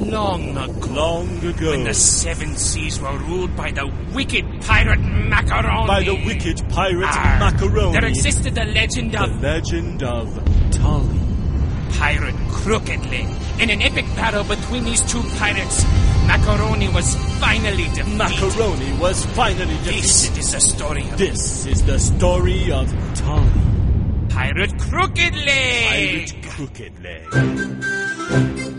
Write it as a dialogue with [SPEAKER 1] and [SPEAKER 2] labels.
[SPEAKER 1] Long ago.
[SPEAKER 2] Long ago.
[SPEAKER 1] When the seven seas were ruled by the wicked pirate Macaroni.
[SPEAKER 2] By the wicked pirate Macaroni.
[SPEAKER 1] There existed the legend of...
[SPEAKER 2] The legend of Tully.
[SPEAKER 1] Pirate Crooked Leg. In an epic battle between these two pirates, Macaroni was finally defeated.
[SPEAKER 2] Macaroni was finally defeated.
[SPEAKER 1] This is the story of...
[SPEAKER 2] This is the story of Tully.
[SPEAKER 1] Pirate Crooked Leg.
[SPEAKER 2] Pirate Crooked Leg.